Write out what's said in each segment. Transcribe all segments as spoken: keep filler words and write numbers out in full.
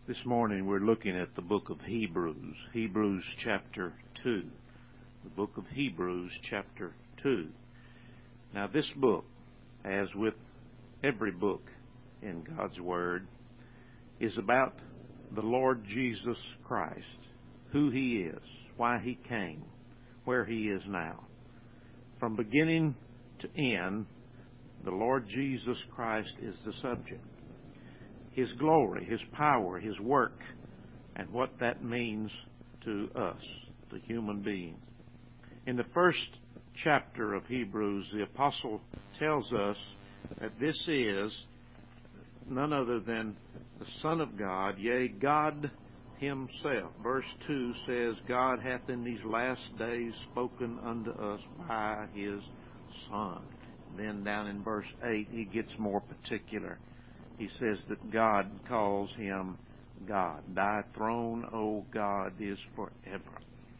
This morning we're looking at the book of Hebrews, Hebrews chapter two. The book of Hebrews chapter two. Now this book, as with every book in God's Word, is about the Lord Jesus Christ, who He is, why He came, where He is now. From beginning to end, the Lord Jesus Christ is the subject. His glory, His power, His work, and what that means to us, the human beings. In the first chapter of Hebrews, the apostle tells us that this is none other than the Son of God, yea, God Himself. Verse two says, God hath in these last days spoken unto us by His Son. Then down in verse eight, he gets more particular. He says that God calls Him God. Thy throne, O God, is forever.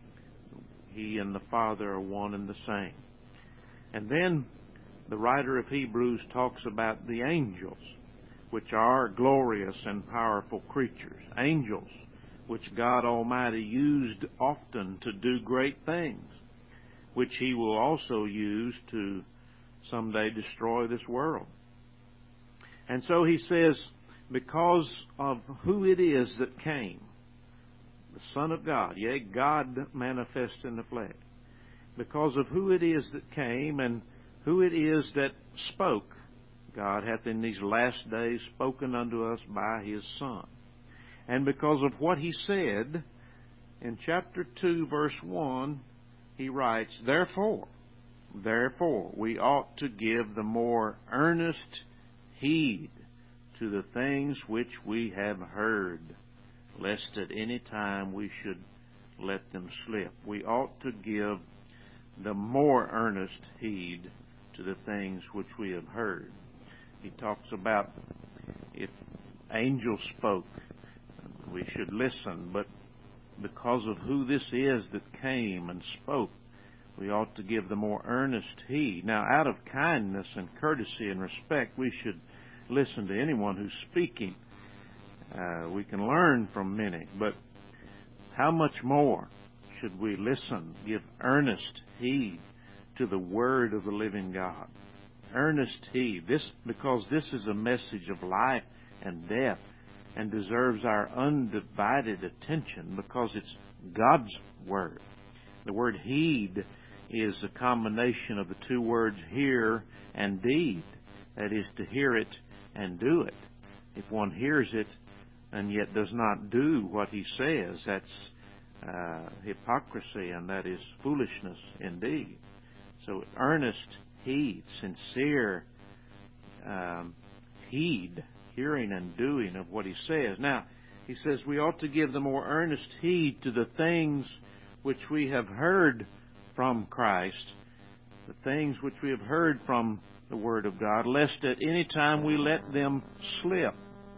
He and the Father are one and the same. And then the writer of Hebrews talks about the angels, which are glorious and powerful creatures. Angels, which God Almighty used often to do great things, which He will also use to someday destroy this world. And so he says, because of who it is that came, the Son of God, yea, God manifest in the flesh, because of who it is that came and who it is that spoke, God hath in these last days spoken unto us by His Son. And because of what He said, in chapter two, verse one, he writes, Therefore, therefore, we ought to give the more earnest heed to the things which we have heard, lest at any time we should let them slip. We ought to give the more earnest heed to the things which we have heard. He talks about if angels spoke, we should listen, but because of who this is that came and spoke, we ought to give the more earnest heed. Now, out of kindness and courtesy and respect, we should listen to anyone who's speaking. Uh, we can learn from many, but how much more should we listen, give earnest heed to the Word of the living God? Earnest heed, this because this is a message of life and death and deserves our undivided attention because it's God's Word. The word heed is a combination of the two words hear and deed. That is, to hear it and do it. If one hears it and yet does not do what he says, that's uh, hypocrisy, and that is foolishness indeed. So earnest heed, sincere um, heed, hearing and doing of what he says. Now, he says we ought to give the more earnest heed to the things which we have heard from Christ, the things which we have heard from the Word of God, lest at any time we let them slip.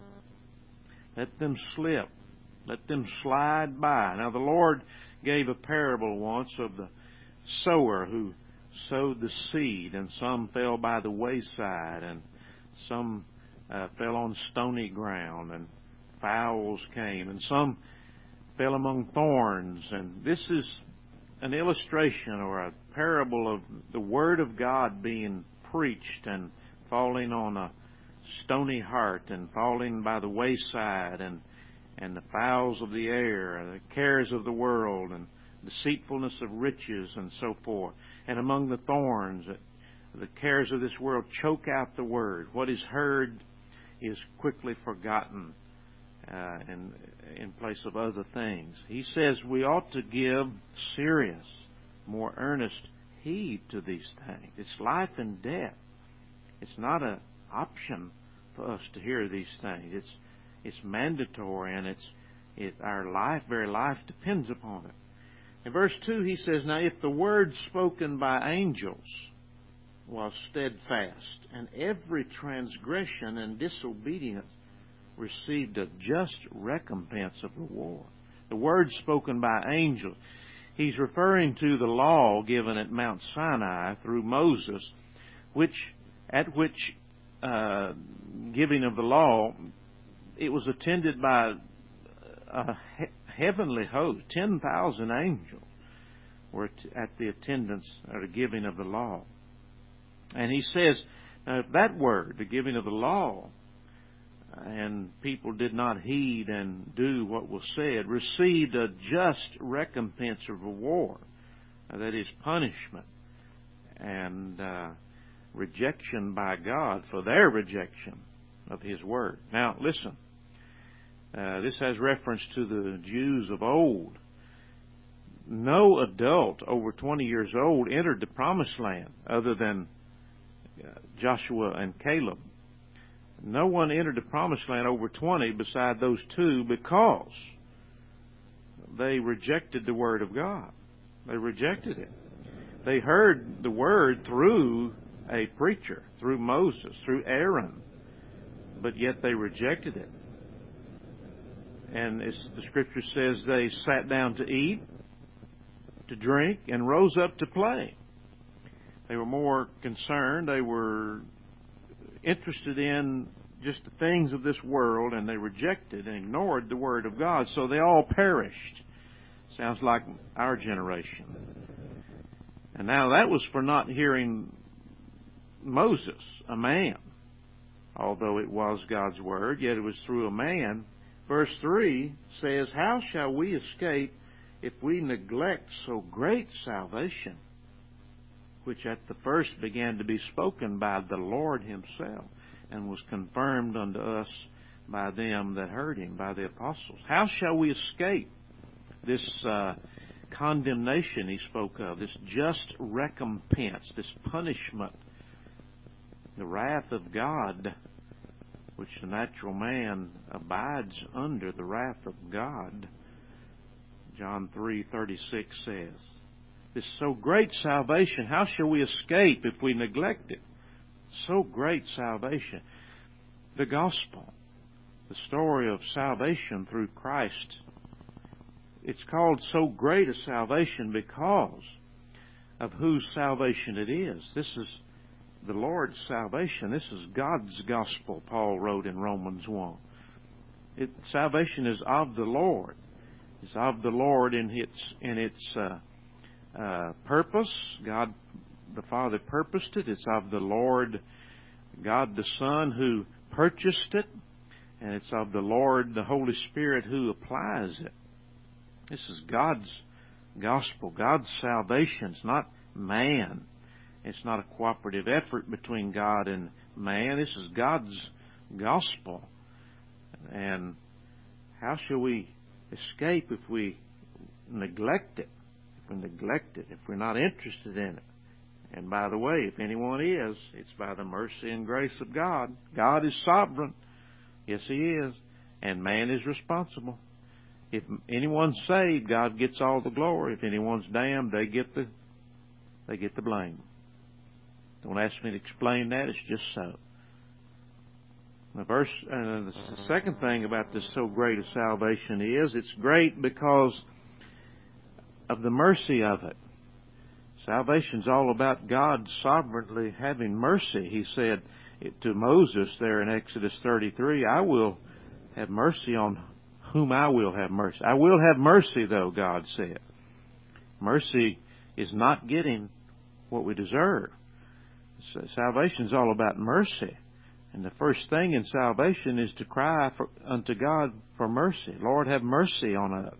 Let them slip. Let them slide by. Now, the Lord gave a parable once of the sower who sowed the seed, and some fell by the wayside, and some uh, fell on stony ground, and fowls came, and some fell among thorns. And this is an illustration or a parable of the Word of God being preached and falling on a stony heart and falling by the wayside, and and the fowls of the air, and the cares of the world, and deceitfulness of riches, and so forth. And among the thorns, the cares of this world choke out the Word. What is heard is quickly forgotten uh, in, in place of other things. He says we ought to give serious, more earnest heed to these things. It's life and death. It's not an option for us to hear these things. It's it's mandatory, and it's it, our life, very life, depends upon it. In verse two, he says, Now if the word spoken by angels was steadfast, and every transgression and disobedience received a just recompense of reward. The word spoken by angels, he's referring to the law given at Mount Sinai through Moses, which at which uh, giving of the law, it was attended by a he- heavenly host, ten thousand angels, were t- at the attendance or the giving of the law. And he says, now if that word, the giving of the law, and people did not heed and do what was said, received a just recompense or reward, uh, that is punishment and uh, rejection by God for their rejection of His word. Now listen, uh, this has reference to the Jews of old. No adult over twenty years old entered the promised land other than Joshua and Caleb. No one entered the promised land over twenty beside those two because they rejected the Word of God. They rejected it. They heard the Word through a preacher, through Moses, through Aaron, but yet they rejected it. And as the Scripture says, they sat down to eat, to drink, and rose up to play. They were more concerned, they were interested in just the things of this world, and they rejected and ignored the Word of God, so they all perished. Sounds like our generation. And now that was for not hearing Moses, a man. Although it was God's Word, yet it was through a man. Verse three says, how shall we escape if we neglect so great salvation, which at the first began to be spoken by the Lord Himself, and was confirmed unto us by them that heard Him, by the apostles? How shall we escape this uh, condemnation He spoke of, this just recompense, this punishment, the wrath of God, which the natural man abides under, the wrath of God? John three thirty-six says, this so great salvation, how shall we escape if we neglect it? So great salvation. The gospel, the story of salvation through Christ, it's called so great a salvation because of whose salvation it is. This is the Lord's salvation. This is God's gospel, Paul wrote in Romans one. It, salvation is of the Lord. It's of the Lord in its in its uh, uh, purpose. God the Father purposed it. It's of the Lord God the Son who purchased it. And it's of the Lord the Holy Spirit who applies it. This is God's gospel, God's salvation. It's not man. It's not a cooperative effort between God and man. This is God's gospel. And how shall we escape if we neglect it? If we neglect it, if we're not interested in it. And by the way, if anyone is, it's by the mercy and grace of God. God is sovereign. Yes, He is. And man is responsible. If anyone's saved, God gets all the glory. If anyone's damned, they get the they get the blame. Don't ask me to explain that. It's just so. The verse, uh, the second thing about this so great a salvation is it's great because of the mercy of it. Salvation's all about God sovereignly having mercy. He said it to Moses there in Exodus thirty-three, I will have mercy on whom I will have mercy. I will have mercy, though, God said. Mercy is not getting what we deserve. So salvation's all about mercy. And the first thing in salvation is to cry for, unto God for mercy. Lord, have mercy on us.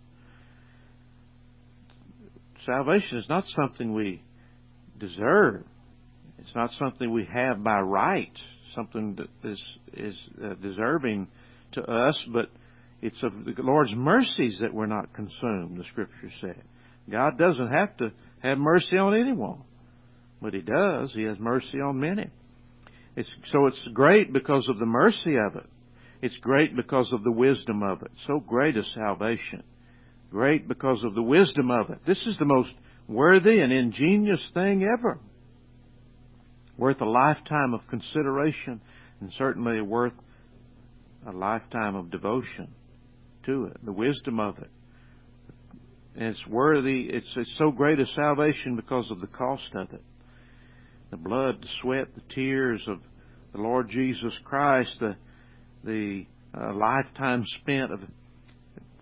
Salvation is not something we deserve. It's not something we have by right, something that is, is uh, deserving to us, but it's of the Lord's mercies that we're not consumed, the Scripture said. God doesn't have to have mercy on anyone, but He does. He has mercy on many. It's, so it's great because of the mercy of it. It's great because of the wisdom of it. So great a salvation. Great because of the wisdom of it. This is the most worthy and ingenious thing ever. Worth a lifetime of consideration, and certainly worth a lifetime of devotion to it. The wisdom of it. And it's worthy, it's, it's so great a salvation because of the cost of it. The blood, the sweat, the tears of the Lord Jesus Christ, the, the uh, lifetime spent of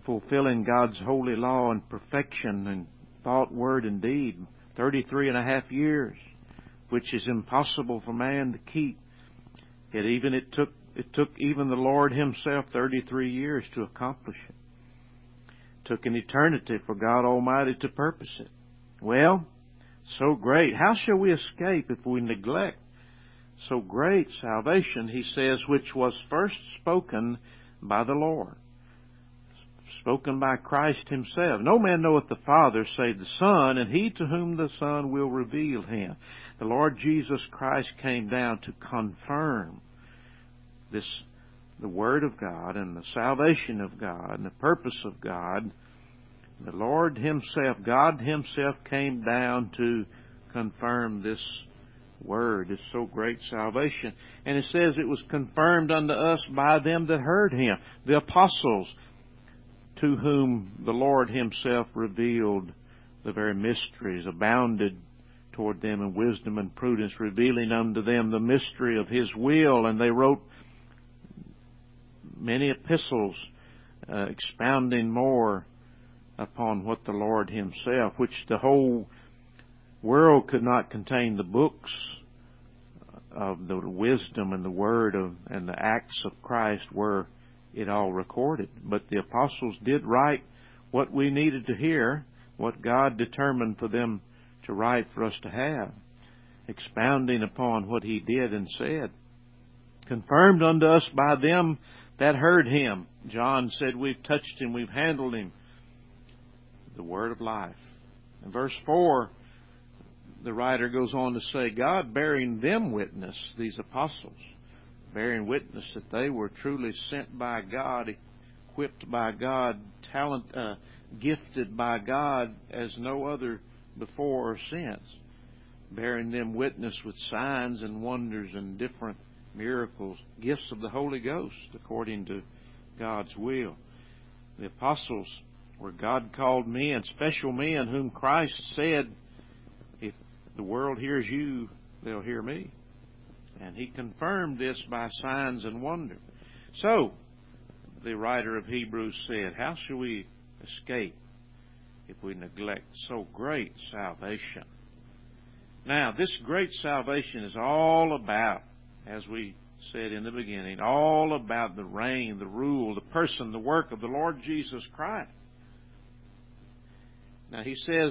fulfilling God's holy law and perfection in thought, word, and deed. Thirty-three and a half years, which is impossible for man to keep. Yet even it took it took even the Lord Himself thirty-three years to accomplish it. It took an eternity for God Almighty to purpose it. Well, so great. How shall we escape if we neglect so great salvation, He says, which was first spoken by the Lord, spoken by Christ Himself? No man knoweth the Father save the Son, and he to whom the Son will reveal Him. The Lord Jesus Christ came down to confirm this, the Word of God and the salvation of God and the purpose of God. The Lord Himself, God Himself, came down to confirm this Word, this so great salvation. And it says it was confirmed unto us by them that heard Him, the apostles, to whom the Lord Himself revealed the very mysteries, abounded toward them in wisdom and prudence, revealing unto them the mystery of His will. And they wrote many epistles uh, expounding more upon what the Lord Himself, which the whole world could not contain the books of the wisdom and the Word of and the acts of Christ were it all recorded. But the apostles did write what we needed to hear, what God determined for them to write for us to have, expounding upon what He did and said, confirmed unto us by them that heard Him. John said, we've touched Him, we've handled Him, the Word of life. In verse four, the writer goes on to say, God bearing them witness, these apostles, bearing witness that they were truly sent by God, equipped by God, talent, uh, gifted by God as no other before or since, bearing them witness with signs and wonders and different miracles, gifts of the Holy Ghost according to God's will. The apostles were God-called men, special men whom Christ said, if the world hears you, they'll hear me. And He confirmed this by signs and wonders. So, the writer of Hebrews said, how shall we escape if we neglect so great salvation? Now, this great salvation is all about, as we said in the beginning, all about the reign, the rule, the person, the work of the Lord Jesus Christ. Now, he says,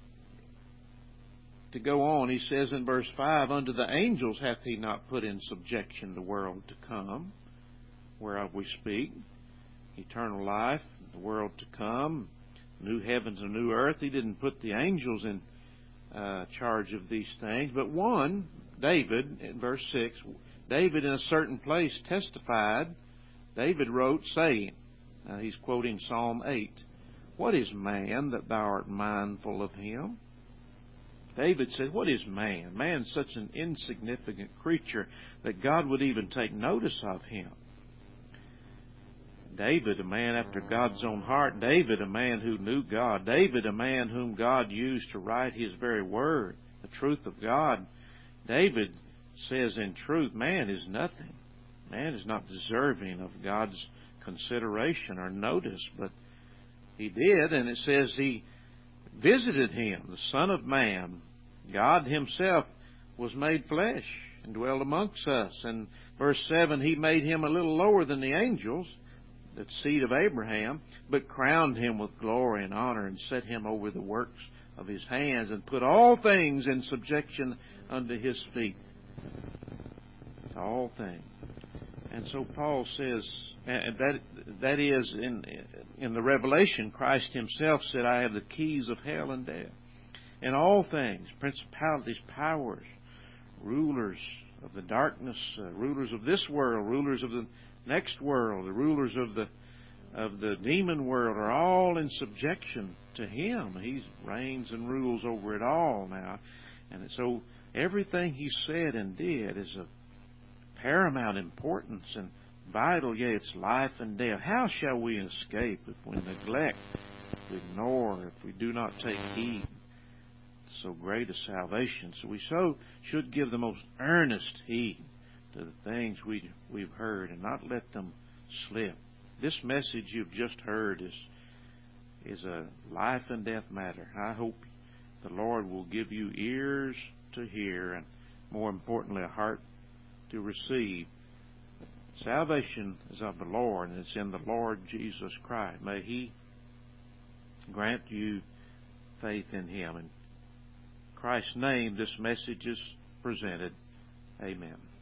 to go on, he says in verse five, unto the angels hath He not put in subjection the world to come, whereof we speak, eternal life, the world to come, new heavens and new earth. He didn't put the angels in uh, charge of these things, but one, David, in verse six, David in a certain place testified, David wrote, saying, now he's quoting Psalm eight, what is man that thou art mindful of him? David said, what is man? Man's such an insignificant creature that God would even take notice of him. David, a man after God's own heart. David, a man who knew God. David, a man whom God used to write His very word, the truth of God. David says in truth, man is nothing. Man is not deserving of God's consideration or notice, but He did, and it says He visited him, the Son of Man. God Himself was made flesh and dwelled amongst us. And verse seven, He made Him a little lower than the angels, the seed of Abraham, but crowned Him with glory and honor, and set Him over the works of His hands, and put all things in subjection unto His feet. All things. And so Paul says, and that that is in in the Revelation, Christ Himself said, I have the keys of hell and death. And all things, principalities, powers, rulers of the darkness, uh, rulers of this world, rulers of the next world, the rulers of the of the demon world are all in subjection to Him. He reigns and rules over it all now. And so everything He said and did is of paramount importance and vital, yea, it's life and death. How shall we escape if we neglect, if we ignore, if we do not take heed to so great a salvation? So we so should give the most earnest heed to the things we, we've heard and not let them slip. This message you've just heard is is a life and death matter. I hope the Lord will give you ears to hear and, more importantly, a heart to receive. Salvation is of the Lord, and it's in the Lord Jesus Christ. May He grant you faith in Him. In Christ's name, this message is presented. Amen.